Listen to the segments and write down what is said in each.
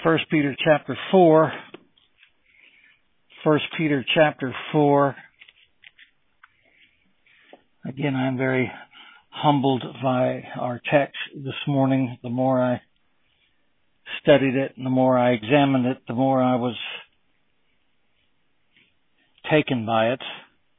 First Peter chapter 4. First Peter chapter 4. Again, I'm very humbled by our text this morning. The more I studied it and the more I examined it, the more I was taken by it.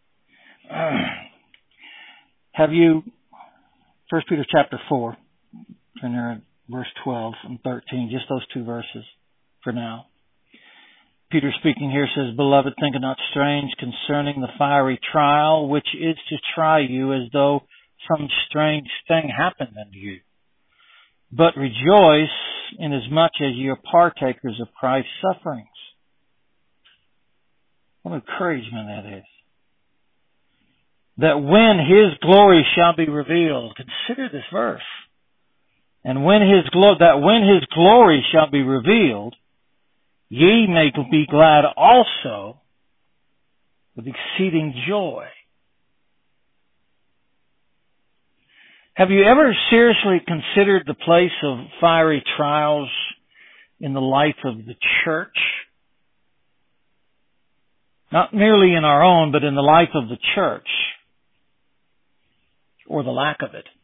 First Peter chapter 4, turn there at verse 12 and 13, just those two verses for now. Peter speaking here says, "Beloved, think it not strange concerning the fiery trial, which is to try you as though some strange thing happened unto you. But rejoice inasmuch as you are partakers of Christ's sufferings." What encouragement that is. "That when His glory shall be revealed," consider this verse, "and when His glory shall be revealed, ye may be glad also with exceeding joy." Have you ever seriously considered the place of fiery trials in the life of the church? Not merely in our own, but in the life of the church, or the lack of it.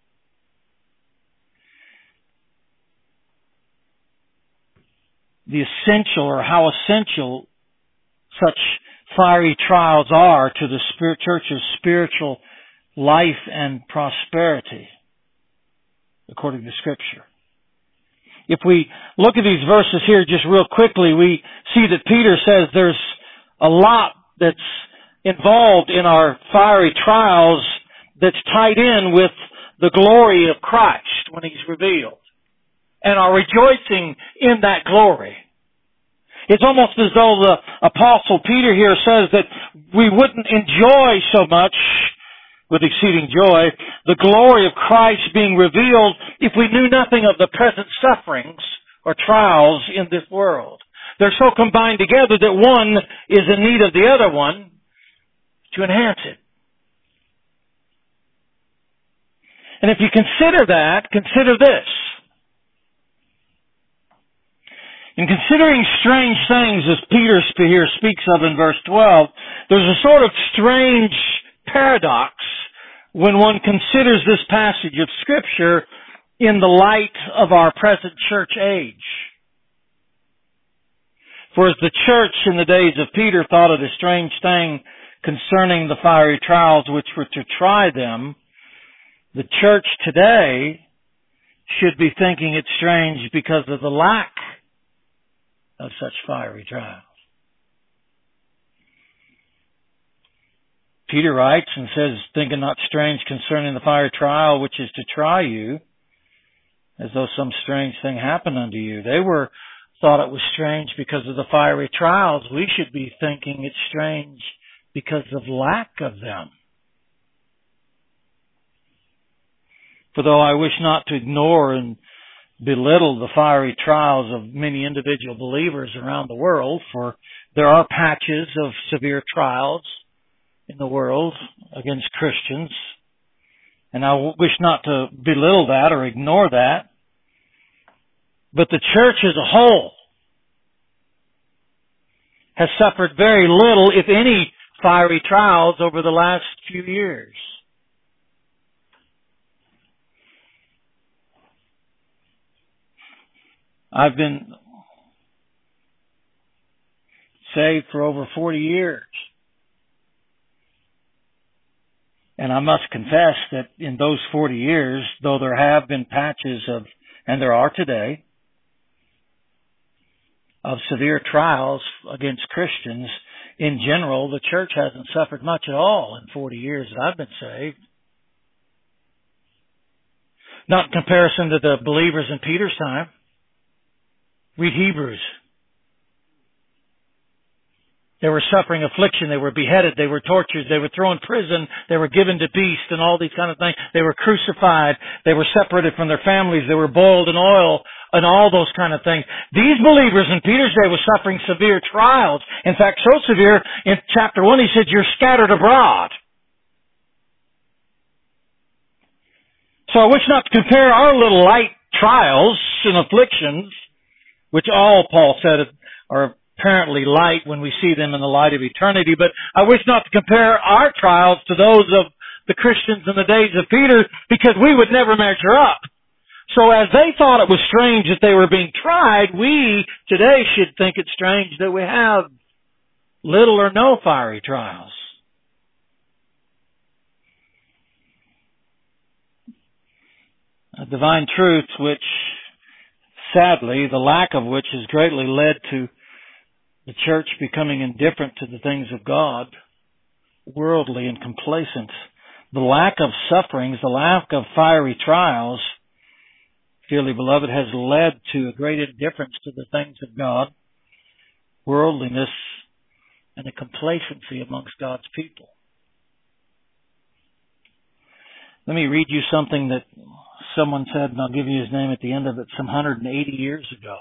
The essential, or how essential such fiery trials are to the church's spiritual life and prosperity, according to Scripture. If we look at these verses here just real quickly, we see that Peter says there's a lot that's involved in our fiery trials that's tied in with the glory of Christ when He's revealed, and are rejoicing in that glory. It's almost as though the Apostle Peter here says that we wouldn't enjoy so much, with exceeding joy, the glory of Christ being revealed if we knew nothing of the present sufferings or trials in this world. They're so combined together that one is in need of the other one to enhance it. And if you consider that, consider this. In considering strange things, as Peter here speaks of in verse 12, there's a sort of strange paradox when one considers this passage of Scripture in the light of our present church age. For as the church in the days of Peter thought it a strange thing concerning the fiery trials which were to try them, the church today should be thinking it strange because of the lack of such fiery trials. Peter writes and says, "Think it not strange concerning the fiery trial which is to try you, as though some strange thing happened unto you." They thought it was strange because of the fiery trials. We should be thinking it's strange because of lack of them. For though I wish not to ignore and belittle the fiery trials of many individual believers around the world, for there are patches of severe trials in the world against Christians, and I wish not to belittle that or ignore that, but the church as a whole has suffered very little, if any, fiery trials over the last few years. I've been saved for over 40 years. And I must confess that in those 40 years, though there have been patches of, and there are today, of severe trials against Christians, in general, the church hasn't suffered much at all in 40 years that I've been saved. Not in comparison to the believers in Peter's time. Read Hebrews. They were suffering affliction. They were beheaded. They were tortured. They were thrown in prison. They were given to beasts and all these kind of things. They were crucified. They were separated from their families. They were boiled in oil and all those kind of things. These believers in Peter's day were suffering severe trials. In fact, so severe, in chapter 1 he said, "You're scattered abroad." So I wish not to compare our little light trials and afflictions which all, Paul said, are apparently light when we see them in the light of eternity. But I wish not to compare our trials to those of the Christians in the days of Peter, because we would never measure up. So as they thought it was strange that they were being tried, we today should think it's strange that we have little or no fiery trials. A divine truth which, sadly, the lack of which has greatly led to the church becoming indifferent to the things of God, worldly and complacent. The lack of sufferings, the lack of fiery trials, dearly beloved, has led to a great indifference to the things of God, worldliness, and a complacency amongst God's people. Let me read you something that someone said, and I'll give you his name at the end of it, some 180 years ago.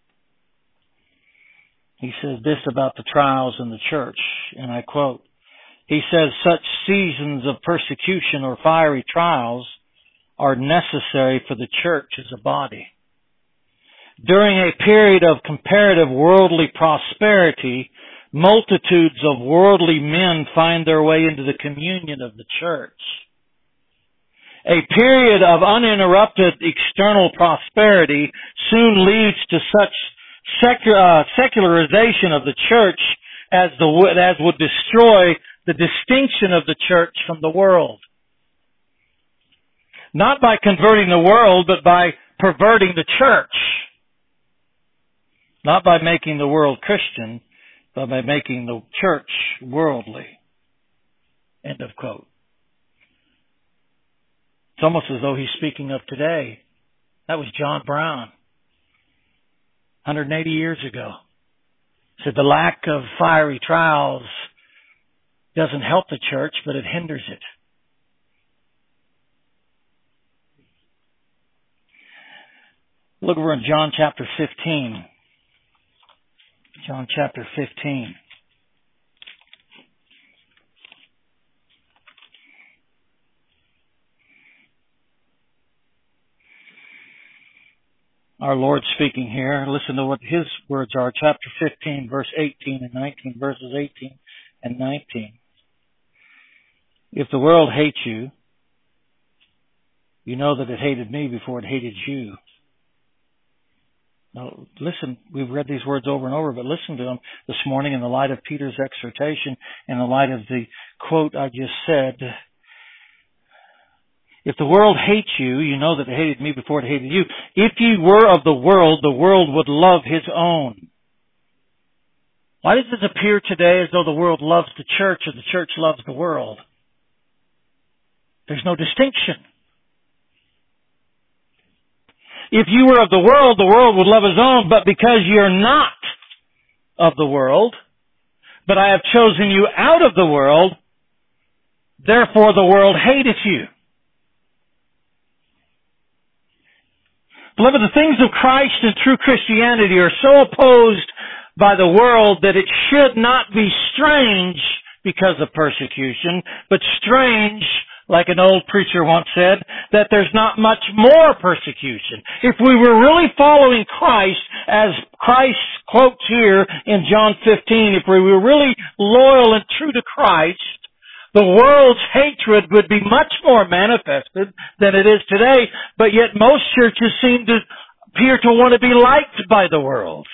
He says this about the trials in the church, and I quote, he says, "Such seasons of persecution or fiery trials are necessary for the church as a body. During a period of comparative worldly prosperity, multitudes of worldly men find their way into the communion of the church. A period of uninterrupted external prosperity soon leads to such secularization of the church as would destroy the distinction of the church from the world. Not by converting the world, but by perverting the church. Not by making the world Christian, but by making the church worldly." End of quote. It's almost as though he's speaking of today. That was John Brown, 180 years ago. He said the lack of fiery trials doesn't help the church, but it hinders it. Look over in John chapter 15. John chapter 15. Our Lord speaking here. Listen to what His words are. Chapter 15, verse 18 and 19, verses 18 and 19. "If the world hates you, you know that it hated me before it hated you." Now, listen, we've read these words over and over, but listen to them this morning in the light of Peter's exhortation, in the light of the quote I just said. "If the world hates you, you know that it hated me before it hated you. If you were of the world would love his own." Why does it appear today as though the world loves the church or the church loves the world? There's no distinction. If you were of the world would love his own, but because you're not of the world, but I have chosen you out of the world, therefore the world hateth you. Beloved, the things of Christ and true Christianity are so opposed by the world that it should not be strange because of persecution, but strange, like an old preacher once said, that there's not much more persecution. If we were really following Christ, as Christ quotes here in John 15, if we were really loyal and true to Christ, the world's hatred would be much more manifested than it is today, but yet most churches seem to appear to want to be liked by the world.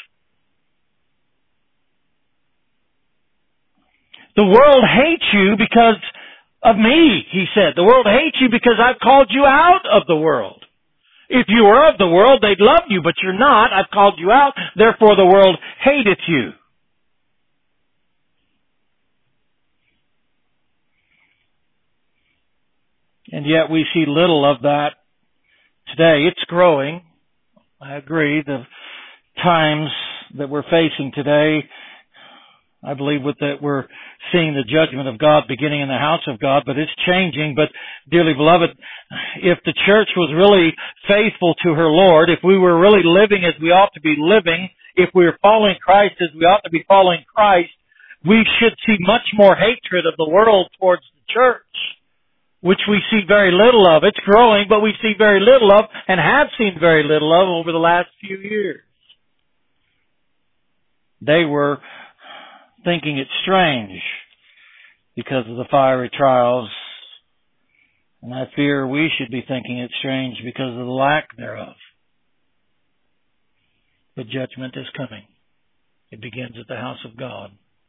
The world hates you because of me, he said. The world hates you because I've called you out of the world. If you were of the world, they'd love you, but you're not. I've called you out, therefore the world hateth you. And yet we see little of that today. It's growing. I agree. The times that we're facing today, I believe that we're seeing the judgment of God beginning in the house of God, but it's changing. But dearly beloved, if the church was really faithful to her Lord, if we were really living as we ought to be living, if we were following Christ as we ought to be following Christ, we should see much more hatred of the world towards the church, which we see very little of. It's growing, but we see very little of and have seen very little of over the last few years. They were thinking it strange because of the fiery trials. And I fear we should be thinking it strange because of the lack thereof. But judgment is coming. It begins at the house of God.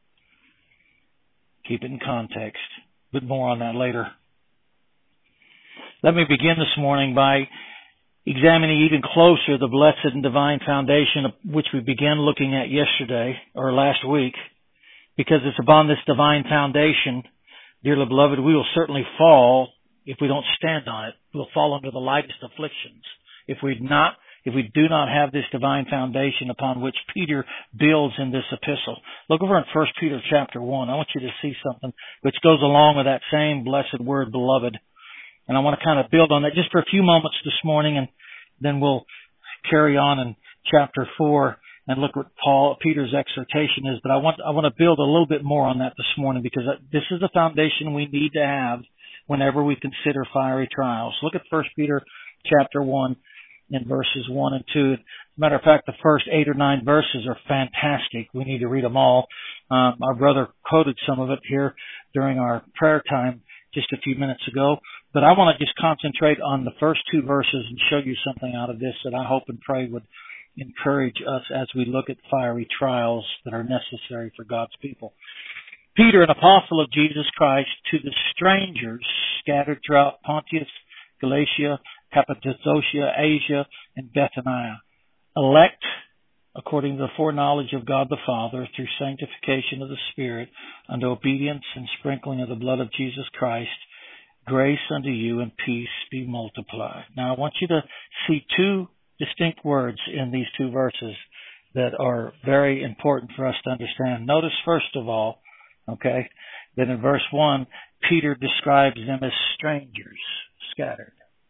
Keep it in context, but more on that later. Let me begin this morning by examining even closer the blessed and divine foundation of which we began looking at yesterday or last week, because it's upon this divine foundation, dearly beloved, we will certainly fall if we don't stand on it. We'll fall under the lightest afflictions if we do not have this divine foundation upon which Peter builds in this epistle. Look over in 1 Peter chapter 1. I want you to see something which goes along with that same blessed word, beloved. And I want to kind of build on that just for a few moments this morning, and then we'll carry on in chapter 4 and look what Peter's exhortation is. But I want to build a little bit more on that this morning, because this is a foundation we need to have whenever we consider fiery trials. Look at 1 Peter chapter 1 in verses 1 and 2. As a matter of fact, the first 8 or 9 verses are fantastic. We need to read them all. Our brother quoted some of it here during our prayer time just a few minutes ago. But I want to just concentrate on the first 2 verses and show you something out of this that I hope and pray would encourage us as we look at fiery trials that are necessary for God's people. Peter, an apostle of Jesus Christ, to the strangers scattered throughout Pontus, Galatia, Cappadocia, Asia, and Bithynia, elect according to the foreknowledge of God the Father, through sanctification of the Spirit, unto obedience and sprinkling of the blood of Jesus Christ, grace unto you and peace be multiplied. Now I want you to see 2 distinct words in these 2 verses that are very important for us to understand. Notice first of all, that in verse 1, Peter describes them as strangers scattered.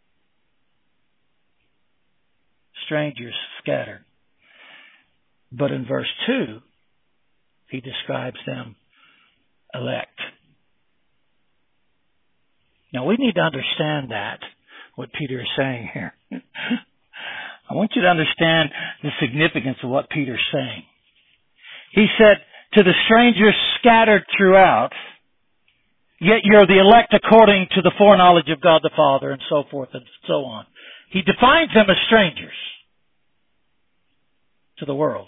Strangers scattered. But in verse 2, he describes them elect. Now we need to understand that, what Peter is saying here. I want you to understand the significance of what Peter's saying. He said, to the strangers scattered throughout, yet you're the elect according to the foreknowledge of God the Father, and so forth and so on. He defines them as strangers to the world.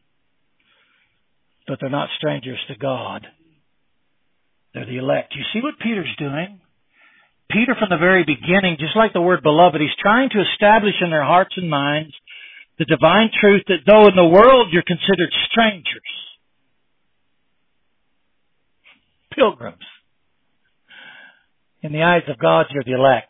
But they're not strangers to God. They're the elect. You see what Peter's doing? Peter, from the very beginning, just like the word beloved, he's trying to establish in their hearts and minds the divine truth that though in the world you're considered strangers, pilgrims, in the eyes of God you're the elect.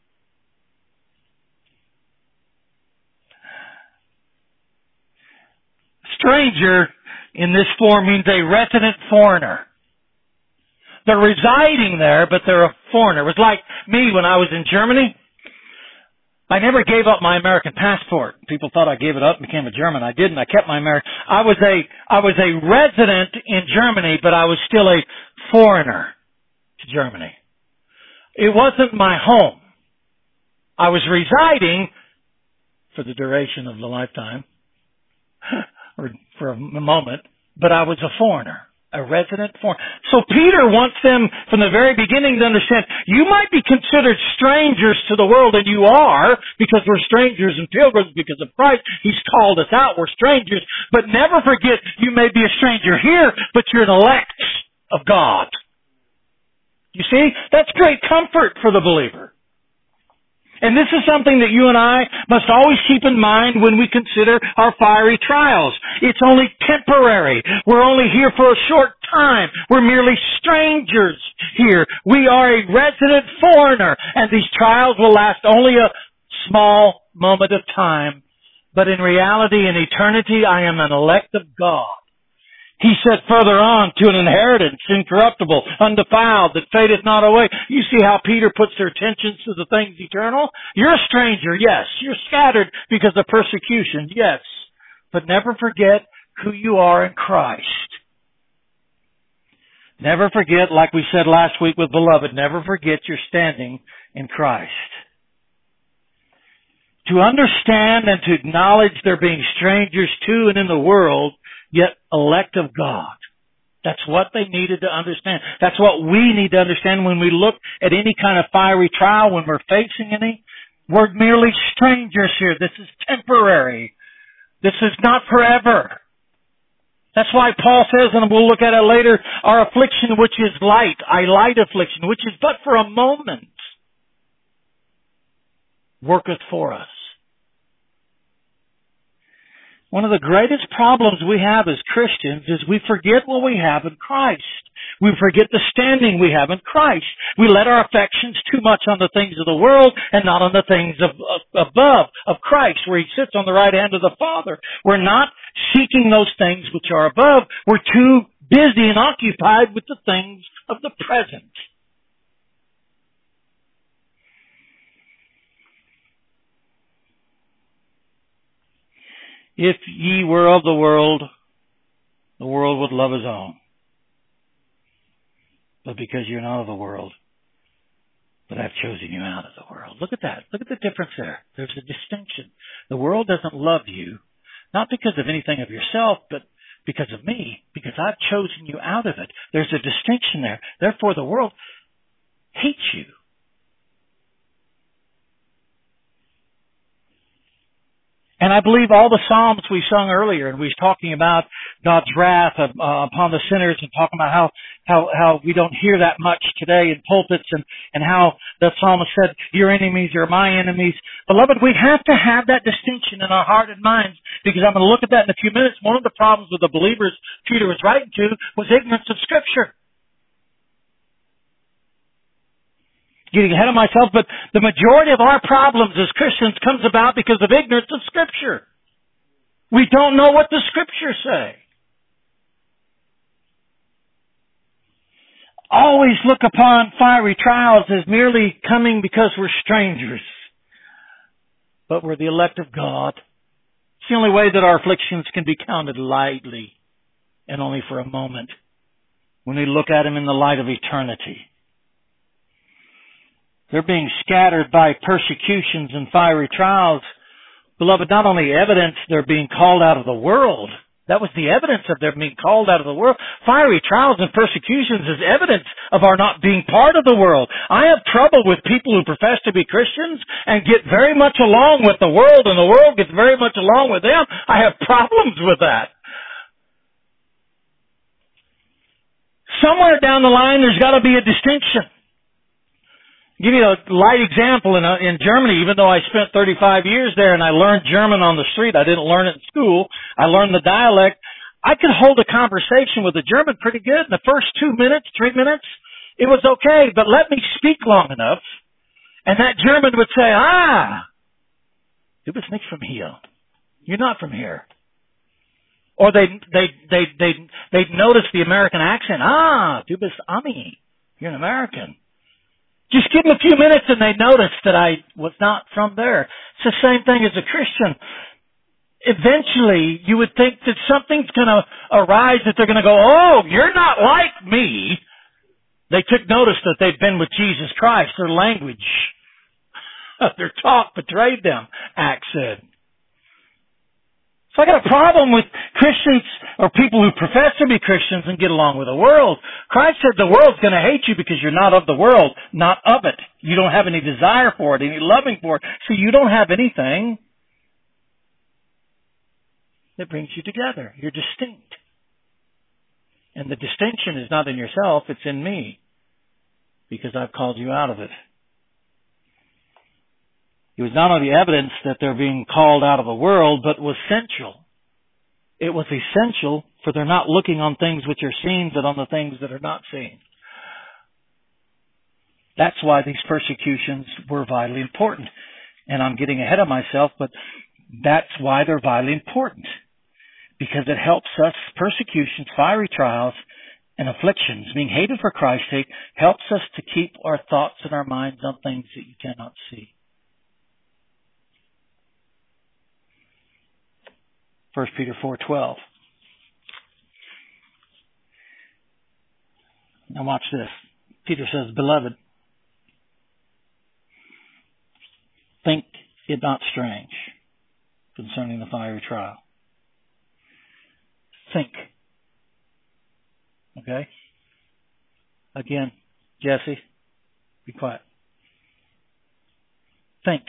Stranger in this form means a resident foreigner. They're residing there, but they're a foreigner. It was like me when I was in Germany. I never gave up my American passport. People thought I gave it up and became a German. I didn't. I kept my American. I was a resident in Germany, but I was still a foreigner to Germany. It wasn't my home. I was residing for the duration of the lifetime, or for a moment, but I was a foreigner. A resident foreigner. So Peter wants them from the very beginning to understand, you might be considered strangers to the world, and you are, because we're strangers and pilgrims because of Christ. He's called us out. We're strangers. But never forget, you may be a stranger here, but you're an elect of God. You see? That's great comfort for the believer. And this is something that you and I must always keep in mind when we consider our fiery trials. It's only temporary. We're only here for a short time. We're merely strangers here. We are a resident foreigner, and these trials will last only a small moment of time. But in reality, in eternity, I am an elect of God. He said further on, to an inheritance, incorruptible, undefiled, that fadeth not away. You see how Peter puts their attentions to the things eternal? You're a stranger, yes. You're scattered because of persecution, yes. But never forget who you are in Christ. Never forget, like we said last week with Beloved, never forget you're standing in Christ. To understand and to acknowledge they're being strangers to and in the world yet elect of God. That's what they needed to understand. That's what we need to understand when we look at any kind of fiery trial, when we're facing any. We're merely strangers here. This is temporary. This is not forever. That's why Paul says, and we'll look at it later, our affliction which is light, a light affliction, which is but for a moment, worketh for us. One of the greatest problems we have as Christians is we forget what we have in Christ. We forget the standing we have in Christ. We let our affections too much on the things of the world and not on the things above, of Christ, where He sits on the right hand of the Father. We're not seeking those things which are above. We're too busy and occupied with the things of the present. If ye were of the world would love his own. But because you're not of the world, but I've chosen you out of the world. Look at that. Look at the difference there. There's a distinction. The world doesn't love you, not because of anything of yourself, but because of me, because I've chosen you out of it. There's a distinction there. Therefore, the world hates you. And I believe all the Psalms we sung earlier, and we was talking about God's wrath upon the sinners, and talking about how we don't hear that much today in pulpits, and how the psalmist said, your enemies are my enemies. Beloved, we have to have that distinction in our heart and minds, because I'm going to look at that in a few minutes. One of the problems with the believers Peter was writing to was ignorance of Scripture. Getting ahead of myself, but the majority of our problems as Christians comes about because of ignorance of Scripture. We don't know what the Scriptures say. Always look upon fiery trials as merely coming because we're strangers. But we're the elect of God. It's the only way that our afflictions can be counted lightly, and only for a moment, when we look at them in the light of eternity. They're being scattered by persecutions and fiery trials. Beloved, not only evidence they're being called out of the world. That was the evidence of their being called out of the world. Fiery trials and persecutions is evidence of our not being part of the world. I have trouble with people who profess to be Christians and get very much along with the world, and the world gets very much along with them. I have problems with that. Somewhere down the line there's got to be a distinction. Give you a light example in Germany. Even though I spent 35 years there and I learned German on the street, I didn't learn it in school. I learned the dialect. I could hold a conversation with a German pretty good. In the first 2 minutes, 3 minutes, it was okay. But let me speak long enough, and that German would say, du bist nicht from hier. You're not from here. Or they'd notice the American accent. Du bist Ami. You're an American. Just give them a few minutes and they notice that I was not from there. It's the same thing as a Christian. Eventually, you would think that something's going to arise, that they're going to go, oh, you're not like me. They took notice that they'd been with Jesus Christ. Their language, their talk betrayed them, Acts said. So I got a problem with Christians or people who profess to be Christians and get along with the world. Christ said the world's going to hate you because you're not of the world, not of it. You don't have any desire for it, any loving for it. So you don't have anything that brings you together. You're distinct. And the distinction is not in yourself, it's in me, because I've called you out of it. It was not only evidence that they're being called out of the world, but was essential. It was essential, for they're not looking on things which are seen, but on the things that are not seen. That's why these persecutions were vitally important. And I'm getting ahead of myself, but that's why they're vitally important. Because it helps us, persecutions, fiery trials, and afflictions, being hated for Christ's sake, helps us to keep our thoughts and our minds on things that you cannot see. 1 Peter 4:12. Now watch this. Peter says, Beloved, think it not strange concerning the fiery trial. Think. Okay? Again, Jesse, be quiet. Think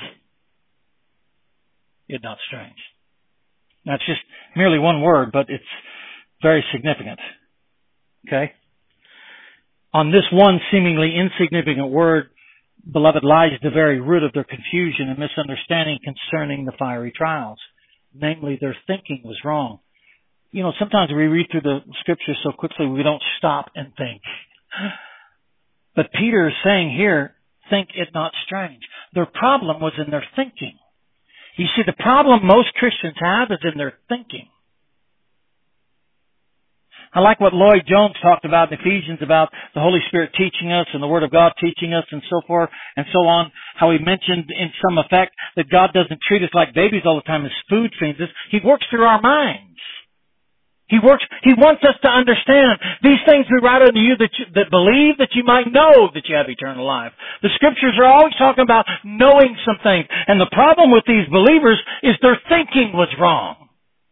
it not strange. Now, it's just merely one word, but it's very significant. Okay? On this one seemingly insignificant word, beloved, lies the very root of their confusion and misunderstanding concerning the fiery trials. Namely, their thinking was wrong. You know, sometimes we read through the scriptures so quickly we don't stop and think. But Peter is saying here, think it not strange. Their problem was in their thinking. You see, the problem most Christians have is in their thinking. I like what Lloyd Jones talked about in Ephesians about the Holy Spirit teaching us and the Word of God teaching us and so forth and so on. How he mentioned in some effect that God doesn't treat us like babies all the time as food fiends. He works through our minds. He wants us to understand these things we write unto you that believe that you might know that you have eternal life. The scriptures are always talking about knowing something. And the problem with these believers is their thinking was wrong.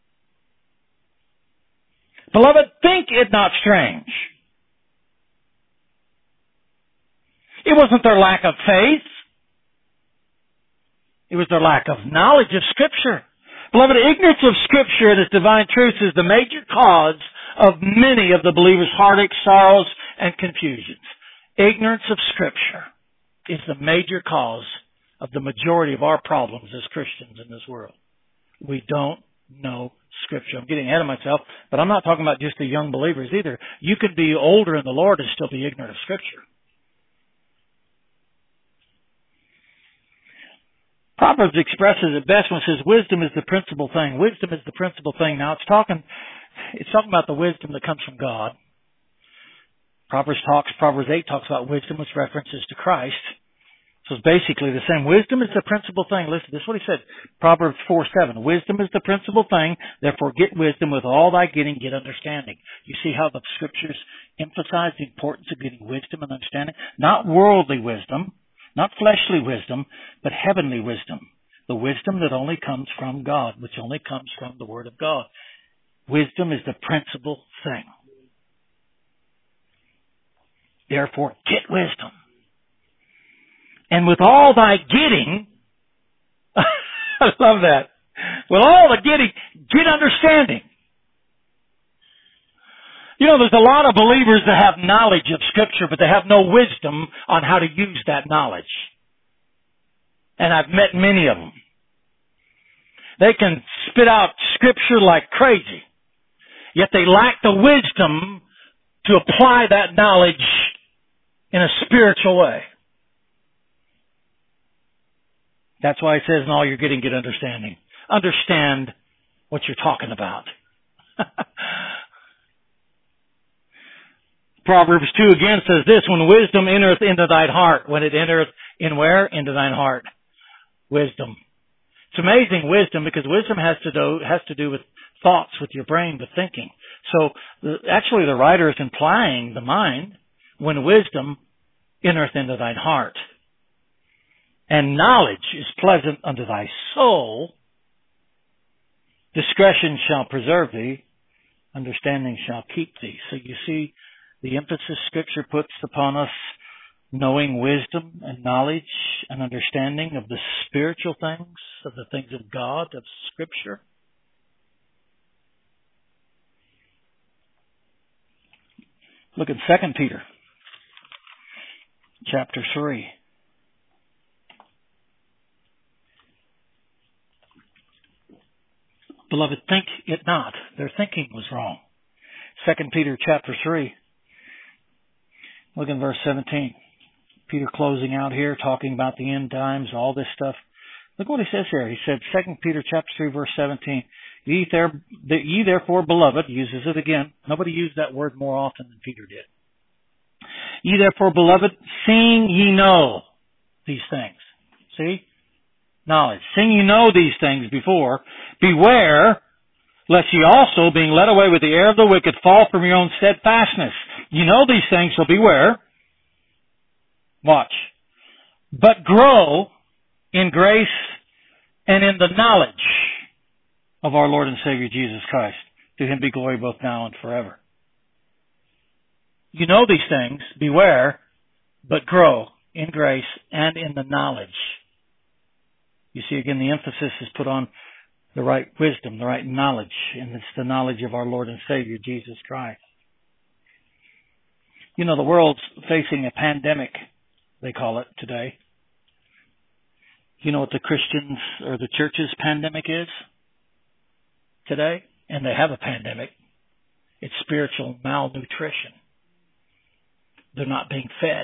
Beloved, think it not strange. It wasn't their lack of faith. It was their lack of knowledge of Scripture. Beloved, ignorance of Scripture and its divine truths is the major cause of many of the believers' heartaches, sorrows, and confusions. Ignorance of Scripture is the major cause of the majority of our problems as Christians in this world. We don't know Scripture. I'm getting ahead of myself, but I'm not talking about just the young believers either. You could be older in the Lord and still be ignorant of Scripture. Proverbs expresses it best when it says wisdom is the principal thing. Wisdom is the principal thing. Now it's talking about the wisdom that comes from God. Proverbs 8 talks about wisdom, which references to Christ. So it's basically the same. Wisdom is the principal thing. Listen, this is what he said. Proverbs 4:7. Wisdom is the principal thing. Therefore get wisdom. With all thy getting, get understanding. You see how the scriptures emphasize the importance of getting wisdom and understanding? Not worldly wisdom, not fleshly wisdom, but heavenly wisdom. The wisdom that only comes from God, which only comes from the Word of God. Wisdom is the principal thing. Therefore get wisdom. And with all thy getting, I love that. With all the getting, get understanding. You know, there's a lot of believers that have knowledge of Scripture, but they have no wisdom on how to use that knowledge. And I've met many of them. They can spit out Scripture like crazy, yet they lack the wisdom to apply that knowledge in a spiritual way. That's why it says in all you're getting, get understanding. Understand what you're talking about. Proverbs 2 again says this, when wisdom entereth into thine heart. When it entereth in where? Into thine heart. Wisdom. It's amazing wisdom, because wisdom has to do with thoughts, with your brain, with thinking. So actually the writer is implying the mind, when wisdom entereth into thine heart. And knowledge is pleasant unto thy soul. Discretion shall preserve thee. Understanding shall keep thee. So you see the emphasis Scripture puts upon us knowing wisdom and knowledge and understanding of the spiritual things, of the things of God, of Scripture. Look at 2 Peter chapter 3. Beloved, think it not. Their thinking was wrong. 2 Peter chapter 3. Look in verse 17. Peter closing out here, talking about the end times, all this stuff. Look what he says here. He said, 2 Peter chapter 3, verse 17. Ye therefore, beloved, uses it again. Nobody used that word more often than Peter did. Ye therefore, beloved, seeing ye know these things. See? Knowledge. Seeing you know these things before, beware, lest ye also, being led away with the air of the wicked, fall from your own steadfastness. You know these things, so beware. Watch. But grow in grace and in the knowledge of our Lord and Savior Jesus Christ. To Him be glory both now and forever. You know these things, beware, but grow in grace and in the knowledge. You see, again, the emphasis is put on the right wisdom, the right knowledge, and it's the knowledge of our Lord and Savior, Jesus Christ. You know, the world's facing a pandemic, they call it today. You know what the Christians or the church's pandemic is today? And they have a pandemic. It's spiritual malnutrition. They're not being fed.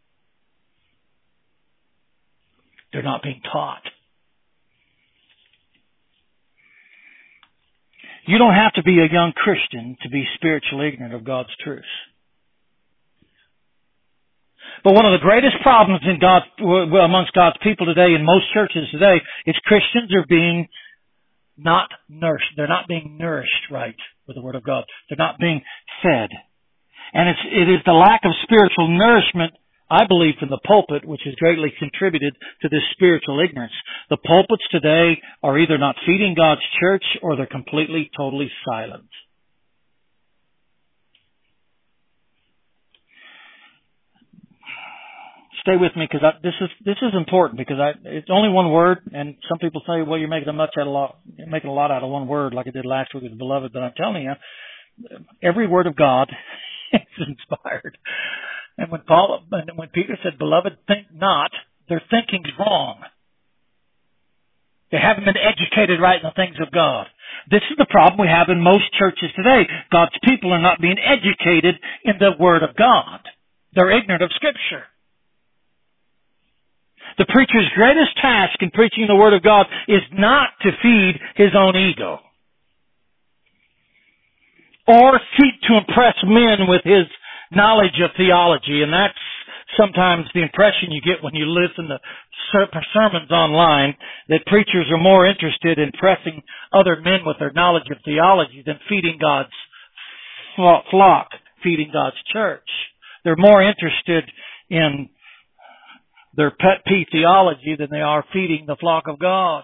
They're not being taught. You don't have to be a young Christian to be spiritually ignorant of God's truth. But one of the greatest problems amongst God's people today, in most churches today, is Christians are being not nourished. They're not being nourished right with the Word of God. They're not being fed. And it is the lack of spiritual nourishment, I believe, from the pulpit, which has greatly contributed to this spiritual ignorance. The pulpits today are either not feeding God's church or they're completely, totally silent. Stay with me, because this is important, because it's only one word, and some people say, well, you're making a lot out of one word, like I did last week with beloved. But I'm telling you, every word of God is inspired. And when Peter said, beloved, think not, their thinking's wrong. They haven't been educated right in the things of God. This is the problem we have in most churches today. God's people are not being educated in the Word of God. They're ignorant of Scripture. The preacher's greatest task in preaching the Word of God is not to feed his own ego or seek to impress men with his knowledge of theology. And that's sometimes the impression you get when you listen to sermons online, that preachers are more interested in impressing other men with their knowledge of theology than feeding God's flock, feeding God's church. They're more interested in their pet peeve theology than they are feeding the flock of God.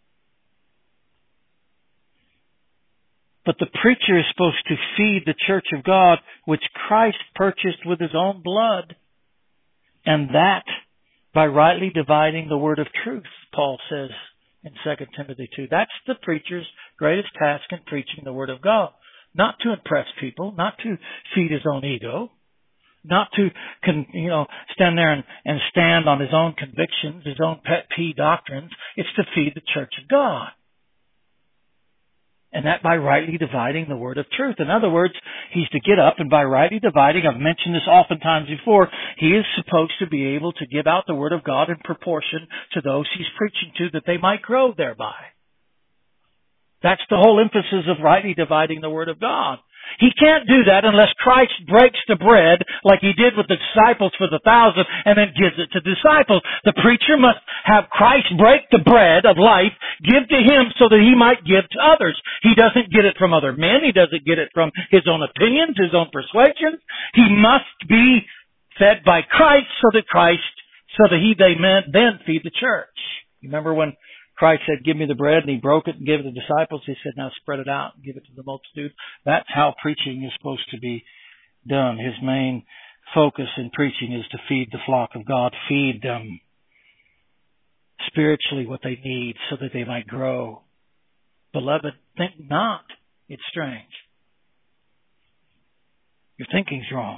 But the preacher is supposed to feed the church of God, which Christ purchased with His own blood. And that by rightly dividing the word of truth, Paul says in 2 Timothy 2. That's the preacher's greatest task in preaching the Word of God. Not to impress people, not to feed his own ego, not to stand there and stand on his own convictions, his own pet peeve doctrines. It's to feed the church of God. And that by rightly dividing the word of truth. In other words, he's to get up and by rightly dividing, I've mentioned this oftentimes before, he is supposed to be able to give out the word of God in proportion to those he's preaching to, that they might grow thereby. That's the whole emphasis of rightly dividing the word of God. He can't do that unless Christ breaks the bread like He did with the disciples for the 1,000 and then gives it to the disciples. The preacher must have Christ break the bread of life, give to Him so that He might give to others. He doesn't get it from other men. He doesn't get it from his own opinions, his own persuasions. He must be fed by Christ so that they then feed the church. You remember when Christ said, give me the bread, and He broke it and gave it to the disciples. He said, now spread it out and give it to the multitude. That's how preaching is supposed to be done. His main focus in preaching is to feed the flock of God, feed them spiritually what they need so that they might grow. Beloved, think not it's strange. Your thinking's wrong.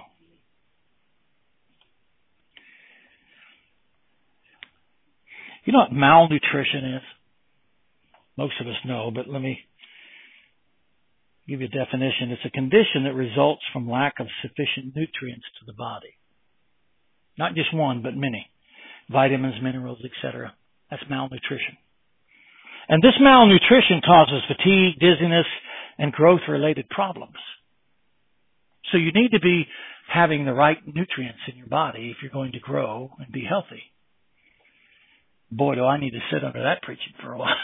You know what malnutrition is? Most of us know, but let me give you a definition. It's a condition that results from lack of sufficient nutrients to the body. Not just one, but many. Vitamins, minerals, etc. That's malnutrition. And this malnutrition causes fatigue, dizziness, and growth-related problems. So you need to be having the right nutrients in your body if you're going to grow and be healthy. Boy, do I need to sit under that preaching for a while.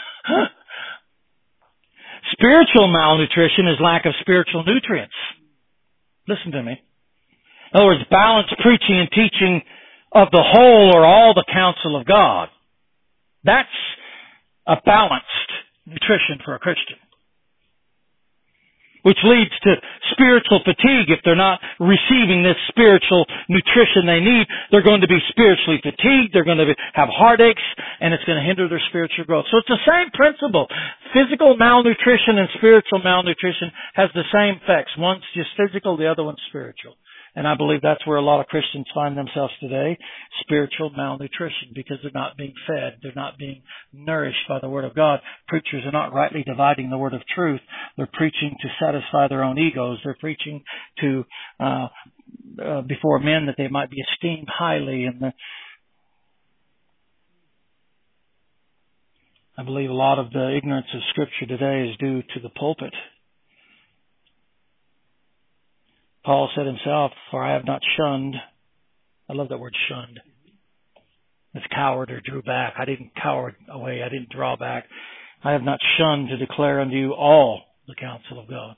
Spiritual malnutrition is lack of spiritual nutrients. Listen to me. In other words, balanced preaching and teaching of the whole or all the counsel of God. That's a balanced nutrition for a Christian. which leads to spiritual fatigue. If they're not receiving this spiritual nutrition they need, they're going to be spiritually fatigued, they're going to have heartaches, and it's going to hinder their spiritual growth. So it's the same principle. Physical malnutrition and spiritual malnutrition has the same effects. One's just physical, the other one's spiritual. And I believe that's where a lot of Christians find themselves today, spiritual malnutrition, because they're not being fed. They're not being nourished by the Word of God. Preachers are not rightly dividing the Word of truth. They're preaching to satisfy their own egos. They're preaching to before men that they might be esteemed highly. And I believe a lot of the ignorance of Scripture today is due to the pulpit. Paul said himself, "For I have not shunned," I love that word shunned. It's cowered or drew back. I didn't cower away. I didn't draw back. "I have not shunned to declare unto you all the counsel of God."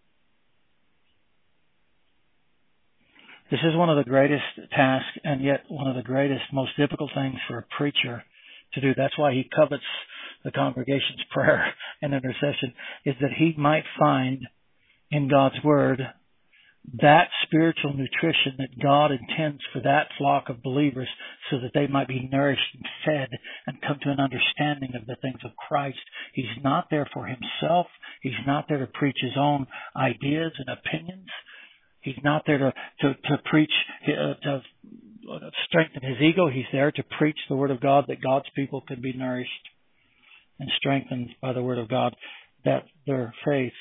This is one of the greatest tasks and yet one of the greatest, most difficult things for a preacher to do. That's why he covets the congregation's prayer and intercession, is that he might find in God's Word that spiritual nutrition that God intends for that flock of believers so that they might be nourished and fed and come to an understanding of the things of Christ. He's not there for himself. He's not there to preach his own ideas and opinions. He's not there to preach, to strengthen his ego. He's there to preach the Word of God that God's people can be nourished and strengthened by the Word of God, that their faith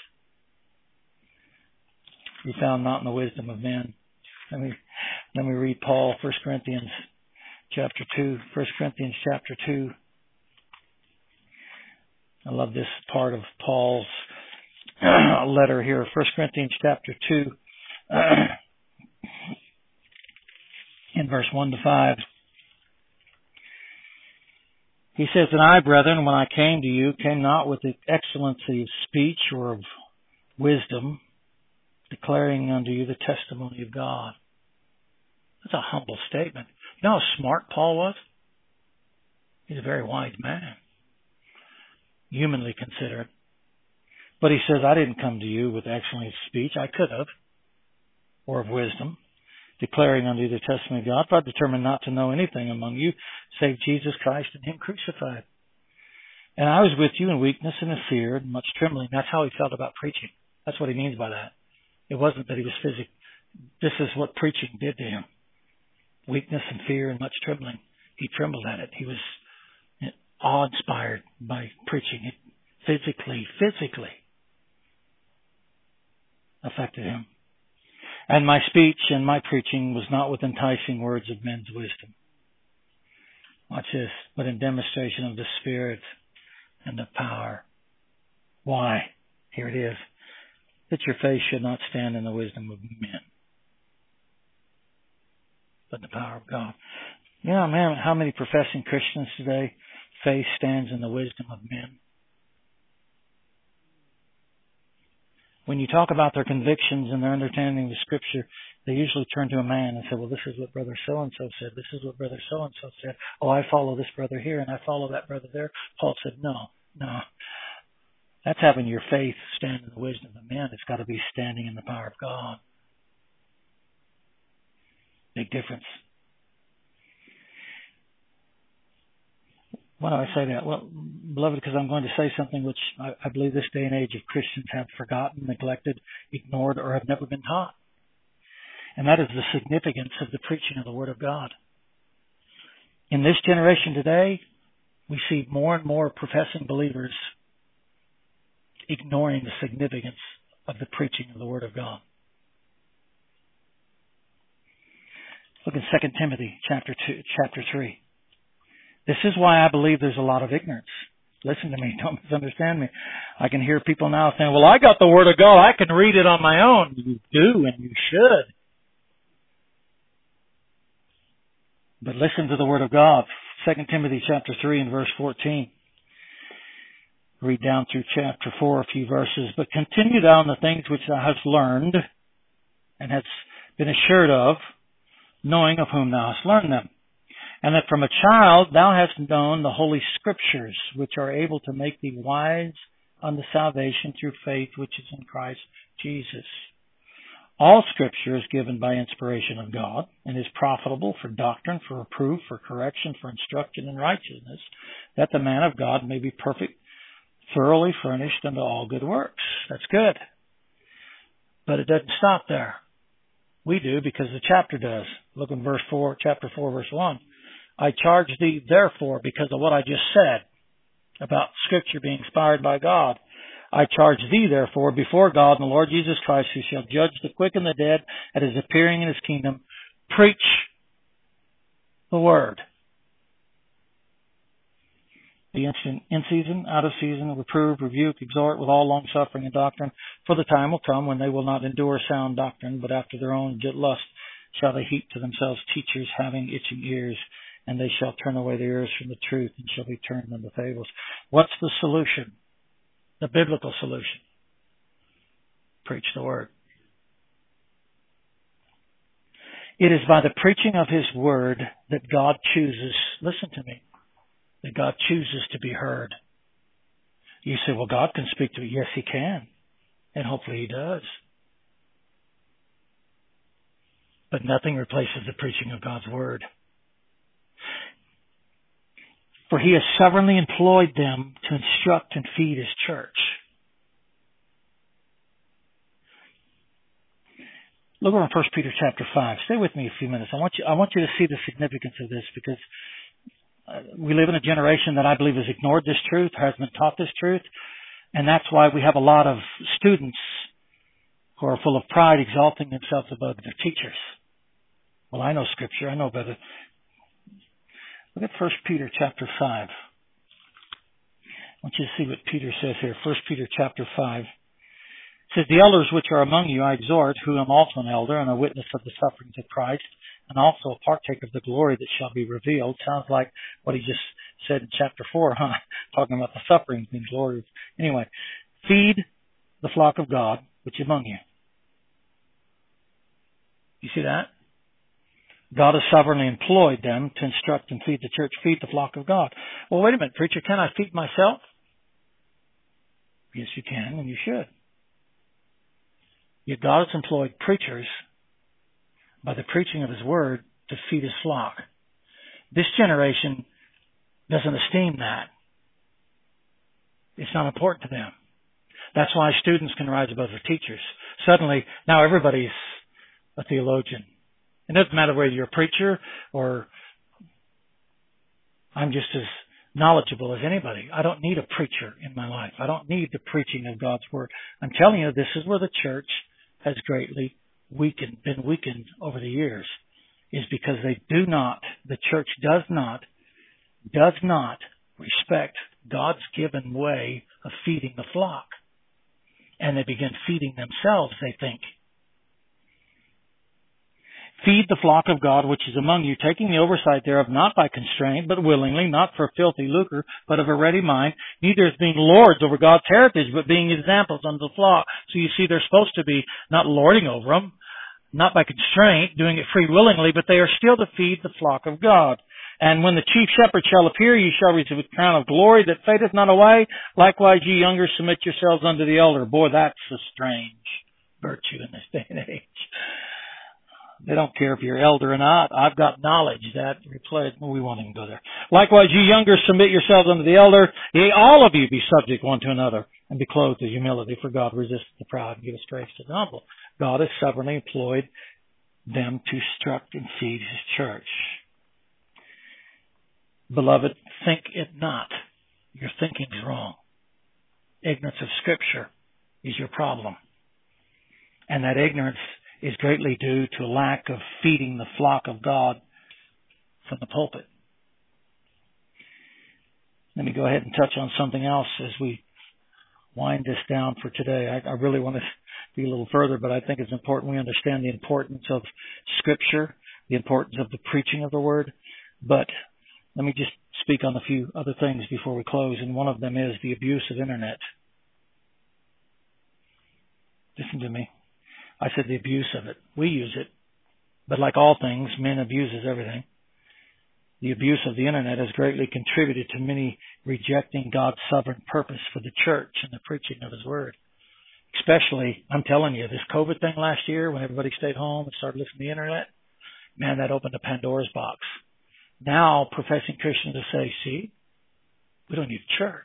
be found not in the wisdom of men. Let me read Paul, 1 Corinthians chapter 2. 1 Corinthians chapter 2. I love this part of Paul's letter here. 1 Corinthians chapter 2, in verse 1 to 5. He says, "And I, brethren, when I came to you, came not with the excellency of speech or of wisdom, declaring unto you the testimony of God." That's a humble statement. You know how smart Paul was? He's a very wise man, humanly considered. But he says, "I didn't come to you with excellent speech. I could have, or of wisdom, declaring unto you the testimony of God. For I determined not to know anything among you save Jesus Christ and Him crucified. And I was with you in weakness and in fear and much trembling." That's how he felt about preaching. That's what he means by that. It wasn't that he was physical. This is what preaching did to him. Weakness and fear and much trembling. He trembled at it. He was awe-inspired by preaching. It physically affected him. "And my speech and my preaching was not with enticing words of men's wisdom." Watch this. "But in demonstration of the Spirit and of power." Why? Here it is. "That your faith should not stand in the wisdom of men, but in the power of God." You know, man, how many professing Christians today, faith stands in the wisdom of men? When you talk about their convictions and their understanding of the Scripture, they usually turn to a man and say, "Well, this is what Brother so-and-so said. This is what Brother so-and-so said. Oh, I follow this brother here and I follow that brother there." Paul said, No. That's having your faith stand in the wisdom of men. It's got to be standing in the power of God. Big difference. Why do I say that? Well, beloved, because I'm going to say something which I believe this day and age of Christians have forgotten, neglected, ignored, or have never been taught. And that is the significance of the preaching of the Word of God. In this generation today, we see more and more professing believers ignoring the significance of the preaching of the Word of God. Look in 2 Timothy chapter 3. This is why I believe there's a lot of ignorance. Listen to me. Don't misunderstand me. I can hear people now saying, "Well, I got the Word of God. I can read it on my own." You do, and you should. But listen to the Word of God. 2 Timothy chapter 3 and verse 14. Read down through chapter 4 a few verses. "But continue thou in the things which thou hast learned and hast been assured of, knowing of whom thou hast learned them. And that from a child thou hast known the Holy Scriptures, which are able to make thee wise unto salvation through faith which is in Christ Jesus. All Scripture is given by inspiration of God and is profitable for doctrine, for reproof, for correction, for instruction in righteousness, that the man of God may be perfect, thoroughly furnished unto all good works. That's good. But it doesn't stop there. We do because the chapter does. Look in verse 4, chapter 4, verse 1. I charge thee therefore, because of what I just said about Scripture being inspired by God, I charge thee therefore before God and the Lord Jesus Christ, who shall judge the quick and the dead at his appearing in his kingdom, preach the word. Be instant, in season, out of season, reprove, rebuke, exhort with all long suffering and doctrine. For the time will come when they will not endure sound doctrine, but after their own lust shall they heap to themselves teachers having itching ears, and they shall turn away their ears from the truth and shall be turned unto fables. What's the solution? The biblical solution. Preach the word. It is by the preaching of his word that God chooses, listen to me, that God chooses to be heard. You say, well, God can speak to me. Yes, he can. And hopefully he does. But nothing replaces the preaching of God's word. For he has sovereignly employed them to instruct and feed his church. Look on 1 Peter chapter 5. Stay with me a few minutes. I want you to see the significance of this, because we live in a generation that I believe has ignored this truth, has been taught this truth, and that's why we have a lot of students who are full of pride, exalting themselves above their teachers. Well, I know Scripture. I know better. Look at 1 Peter chapter 5. I want you to see what Peter says here. 1 Peter chapter 5. It says, the elders which are among you I exhort, who am also an elder and a witness of the sufferings of Christ, and also a partaker of the glory that shall be revealed. Sounds like what he just said in chapter 4, huh? Talking about the sufferings being glory. Anyway, feed the flock of God which is among you. You see that? God has sovereignly employed them to instruct and feed the church, feed the flock of God. Well, wait a minute, preacher, can I feed myself? Yes, you can, and you should. Yet God has employed preachers by the preaching of his word to feed his flock. This generation doesn't esteem that. It's not important to them. That's why students can rise above their teachers. Suddenly, now everybody's a theologian. It doesn't matter whether you're a preacher or I'm just as knowledgeable as anybody. I don't need a preacher in my life. I don't need the preaching of God's word. I'm telling you, this is where the church has greatly been weakened over the years, is because the church does not respect God's given way of feeding the flock. And they begin feeding themselves, they think. Feed the flock of God which is among you, taking the oversight thereof, not by constraint, but willingly, not for filthy lucre, but of a ready mind, neither as being lords over God's heritage, but being examples unto the flock. So you see, they're supposed to be not lording over them, not by constraint, doing it free willingly, but they are still to feed the flock of God. And when the chief shepherd shall appear, ye shall receive a crown of glory that fadeth not away. Likewise, ye younger, submit yourselves unto the elder. Boy, that's a strange virtue in this day and age. They don't care if you're elder or not. I've got knowledge that replied. Well, we won't even go there. Likewise, ye younger, submit yourselves unto the elder. Yea, all of you be subject one to another, and be clothed with humility. For God resisteth the proud and giveth grace to the humble. God has sovereignly employed them to instruct and feed his church. Beloved, think it not. Your thinking's wrong. Ignorance of Scripture is your problem. And that ignorance is greatly due to a lack of feeding the flock of God from the pulpit. Let me go ahead and touch on something else as we wind this down for today. I really want to be a little further, but I think it's important we understand the importance of Scripture, the importance of the preaching of the Word. But let me just speak on a few other things before we close, and one of them is the abuse of internet. Listen to me. I said the abuse of it. We use it, but like all things, men abuses everything. The abuse of the internet has greatly contributed to many rejecting God's sovereign purpose for the church and the preaching of his word. Especially, I'm telling you, this COVID thing last year when everybody stayed home and started listening to the internet, man, that opened a Pandora's box. Now, professing Christians will say, see, we don't need a church.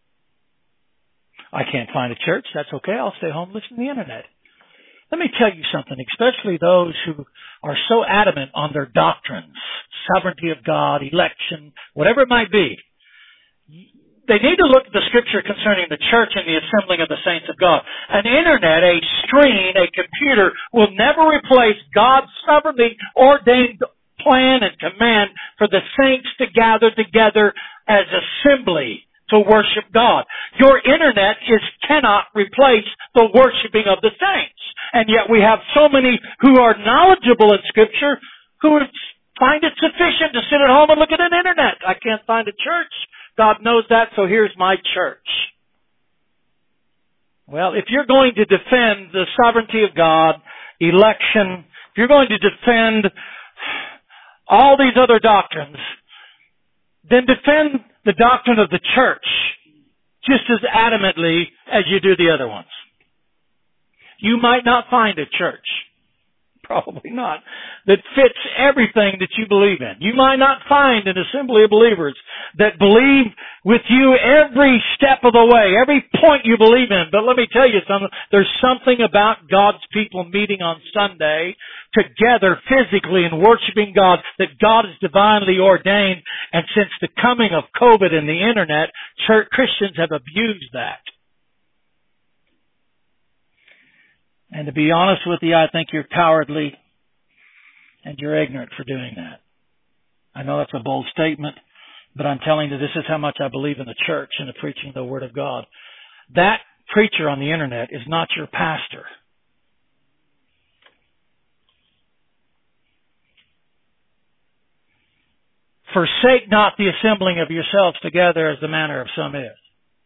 I can't find a church. That's okay. I'll stay home and listen to the internet. Let me tell you something, especially those who are so adamant on their doctrines, sovereignty of God, election, whatever it might be. They need to look at the scripture concerning the church and the assembling of the saints of God. An internet, a screen, a computer will never replace God's sovereignly ordained plan and command for the saints to gather together as assembly to worship God. Your internet cannot replace the worshiping of the saints. And yet we have so many who are knowledgeable in scripture who find it sufficient to sit at home and look at an internet. I can't find a church. God knows that, so here's my church. Well, if you're going to defend the sovereignty of God, election, if you're going to defend all these other doctrines, then defend the doctrine of the church just as adamantly as you do the other ones. You might not find a church, probably not, that fits everything that you believe in. You might not find an assembly of believers that believe with you every step of the way, every point you believe in. But let me tell you something, there's something about God's people meeting on Sunday together physically and worshiping God that God has divinely ordained. And since the coming of COVID and the internet, Christians have abused that. And to be honest with you, I think you're cowardly and you're ignorant for doing that. I know that's a bold statement, but I'm telling you this is how much I believe in the church and the preaching of the Word of God. That preacher on the internet is not your pastor. Forsake not the assembling of yourselves together as the manner of some is.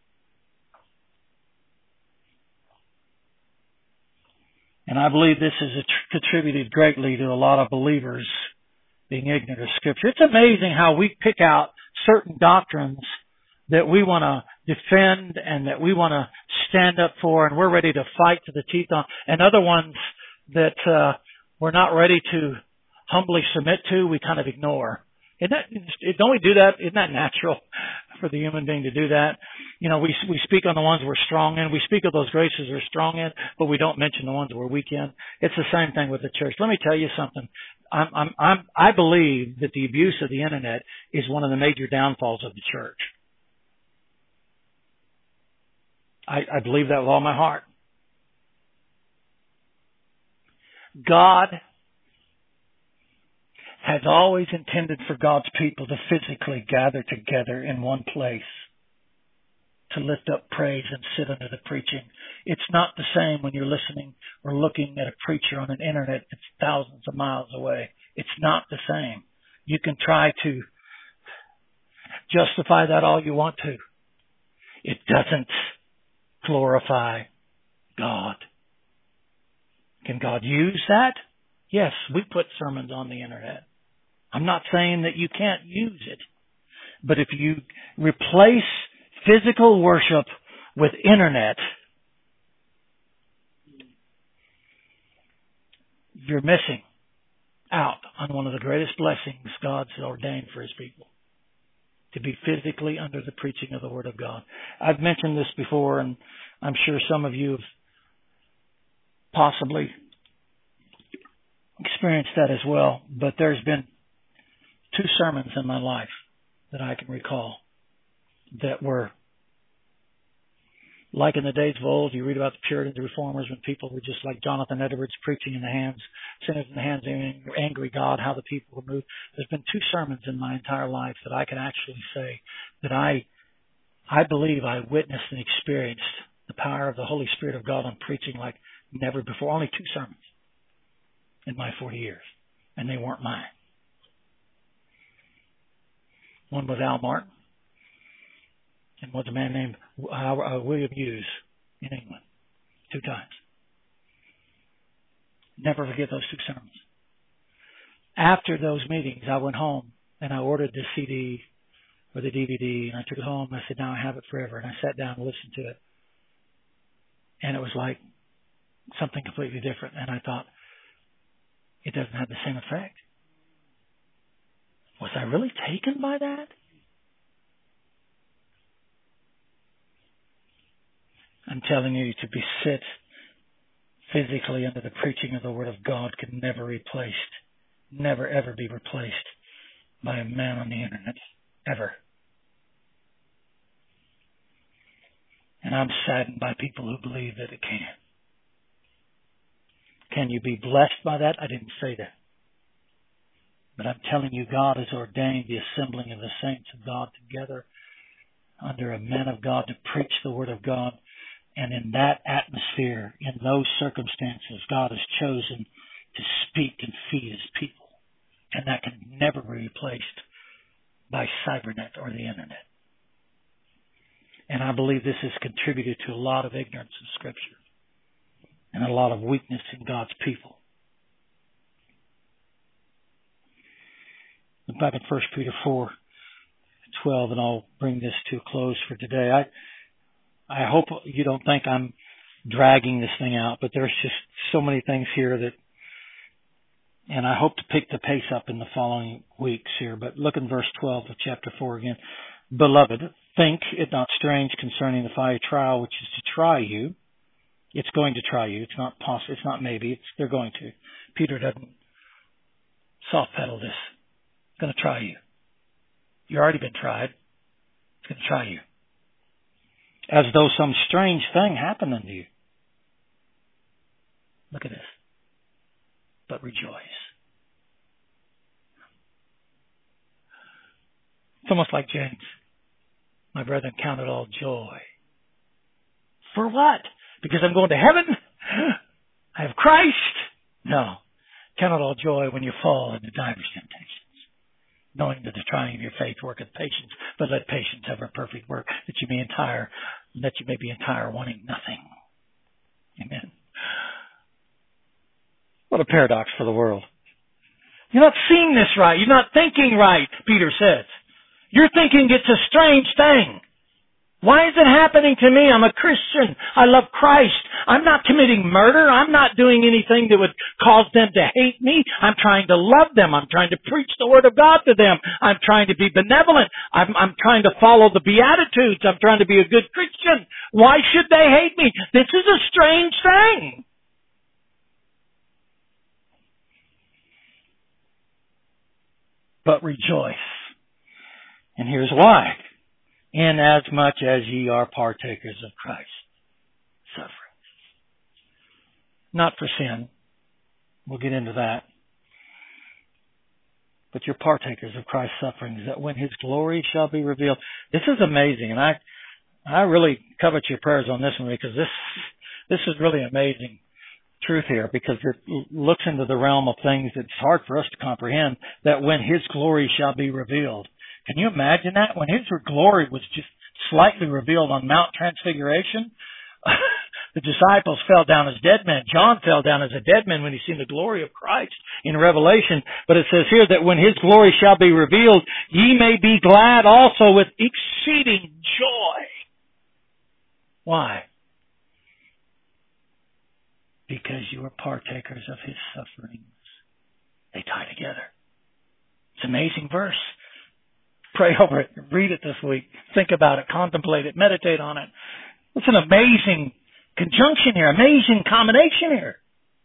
And I believe this has contributed greatly to a lot of believers being ignorant of Scripture. It's amazing how we pick out certain doctrines that we want to defend and that we want to stand up for and we're ready to fight to the teeth on, and other ones that we're not ready to humbly submit to, we kind of ignore. Don't we do that? Isn't that natural for the human being to do that? You know, we speak on the ones we're strong in. We speak of those graces we're strong in, but we don't mention the ones we're weak in. It's the same thing with the church. Let me tell you something. I believe that the abuse of the internet is one of the major downfalls of the church. I believe that with all my heart. God has always intended for God's people to physically gather together in one place to lift up praise and sit under the preaching. It's not the same when you're listening or looking at a preacher on an internet that's thousands of miles away. It's not the same. You can try to justify that all you want to. It doesn't glorify God. Can God use that? Yes, we put sermons on the internet. I'm not saying that you can't use it. But if you replace physical worship with internet, you're missing out on one of the greatest blessings God's ordained for His people. To be physically under the preaching of the Word of God. I've mentioned this before, and I'm sure some of you have possibly experienced that as well. But there's been 2 sermons in my life that I can recall that were like in the days of old. You read about the Puritans, the Reformers, when people were just like Jonathan Edwards preaching in the hands, sinners in the hands of an angry God, how the people were moved. There's been 2 sermons in my entire life that I can actually say that I believe I witnessed and experienced the power of the Holy Spirit of God on preaching like never before. Only 2 sermons in my 40 years, and they weren't mine. One was Al Martin, and was a man named William Hughes in England, 2 times. Never forget those 2 sermons. After those meetings, I went home and I ordered the CD or the DVD, and I took it home. And I said, now I have it forever. And I sat down and listened to it. And it was like something completely different. And I thought, it doesn't have the same effect. Was I really taken by that? I'm telling you, to be sit physically under the preaching of the Word of God could never ever be replaced by a man on the internet. Ever. And I'm saddened by people who believe that it can. Can you be blessed by that? I didn't say that. But I'm telling you, God has ordained the assembling of the saints of God together under a man of God to preach the Word of God. And in that atmosphere, in those circumstances, God has chosen to speak and feed His people. And that can never be replaced by cybernet or the internet. And I believe this has contributed to a lot of ignorance of Scripture and a lot of weakness in God's people. Look back at 1 Peter 4:12, and I'll bring this to a close for today. I hope you don't think I'm dragging this thing out, but there's just so many things here that, and I hope to pick the pace up in the following weeks here. But look in verse 12 of chapter 4 again. Beloved, think it not strange concerning the fiery trial which is to try you. It's going to try you. It's not possible. It's not maybe. They're going to. Peter doesn't soft pedal this. It's going to try you. You've already been tried. It's going to try you. As though some strange thing happened unto you. Look at this. But rejoice. It's almost like James. My brethren, count it all joy. For what? Because I'm going to heaven? I have Christ? No. Count it all joy when you fall into divers temptations, knowing that the trying of your faith worketh patience, but let patience have her perfect work, that you may be entire, wanting nothing. Amen. What a paradox for the world. You're not seeing this right. You're not thinking right, Peter says. You're thinking it's a strange thing. Why is it happening to me? I'm a Christian. I love Christ. I'm not committing murder. I'm not doing anything that would cause them to hate me. I'm trying to love them. I'm trying to preach the Word of God to them. I'm trying to be benevolent. I'm trying to follow the Beatitudes. I'm trying to be a good Christian. Why should they hate me? This is a strange thing. But rejoice. And here's why. Inasmuch as ye are partakers of Christ's suffering. Not for sin. We'll get into that. But you're partakers of Christ's sufferings, that when His glory shall be revealed. This is amazing, and I really covet your prayers on this one, because this is really amazing truth here, because it looks into the realm of things that's hard for us to comprehend, that when His glory shall be revealed. Can you imagine that? When His glory was just slightly revealed on Mount Transfiguration, the disciples fell down as dead men. John fell down as a dead man when he seen the glory of Christ in Revelation. But it says here that when His glory shall be revealed, ye may be glad also with exceeding joy. Why? Because you are partakers of His sufferings. They tie together. It's an amazing verse. Pray over it. Read it this week. Think about it. Contemplate it. Meditate on it. It's an amazing conjunction here. Amazing combination here.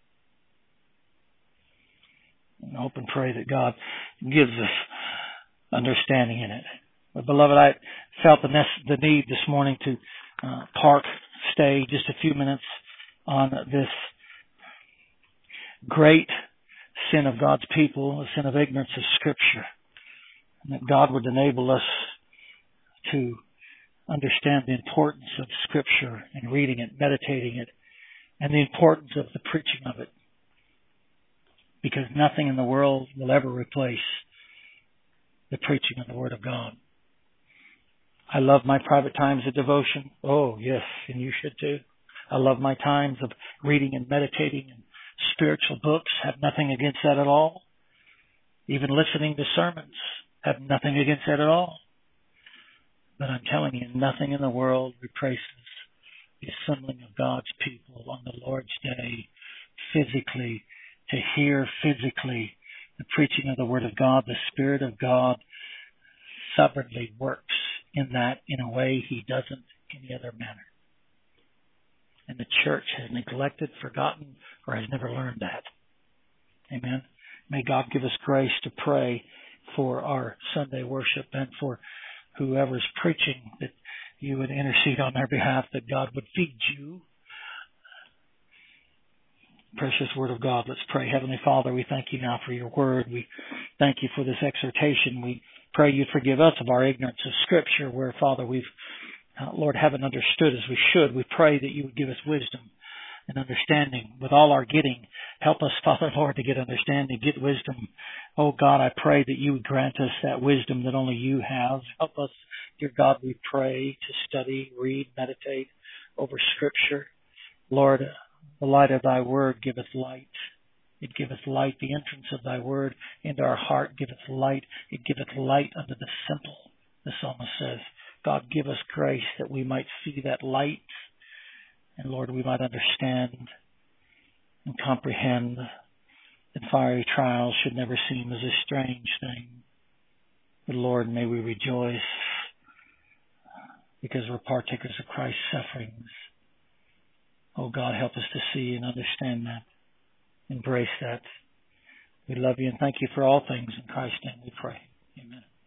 And I hope and pray that God gives us understanding in it. But beloved, I felt the need this morning to stay just a few minutes on this great sin of God's people, the sin of ignorance of Scripture. And that God would enable us to understand the importance of Scripture and reading it, meditating it, and the importance of the preaching of it. Because nothing in the world will ever replace the preaching of the Word of God. I love my private times of devotion. Oh, yes, and you should too. I love my times of reading and meditating in spiritual books. Have nothing against that at all. Even listening to sermons. Have nothing against that at all. But I'm telling you, nothing in the world replaces the assembling of God's people on the Lord's Day physically, to hear physically the preaching of the Word of God. The Spirit of God sovereignly works in that in a way He doesn't any other manner. And the church has neglected, forgotten, or has never learned that. Amen. May God give us grace to pray for our Sunday worship and for whoever's preaching, that you would intercede on their behalf, that God would feed you. Precious Word of God, let's pray. Heavenly Father, we thank you now for your Word. We thank you for this exhortation. We pray you'd forgive us of our ignorance of Scripture, where, Father, we've, Lord, haven't understood as we should. We pray that you would give us wisdom and understanding. With all our getting, help us, Father, Lord, to get understanding, get wisdom. Oh, God, I pray that you would grant us that wisdom that only you have. Help us, dear God, we pray, to study, read, meditate over Scripture. Lord, the light of thy word giveth light. It giveth light. The entrance of thy word into our heart giveth light. It giveth light unto the simple, the psalmist says. God, give us grace that we might see that light. And Lord, we might understand and comprehend that fiery trials should never seem as a strange thing. But Lord, may we rejoice because we're partakers of Christ's sufferings. Oh God, help us to see and understand that. Embrace that. We love you and thank you for all things. In Christ's name we pray. Amen.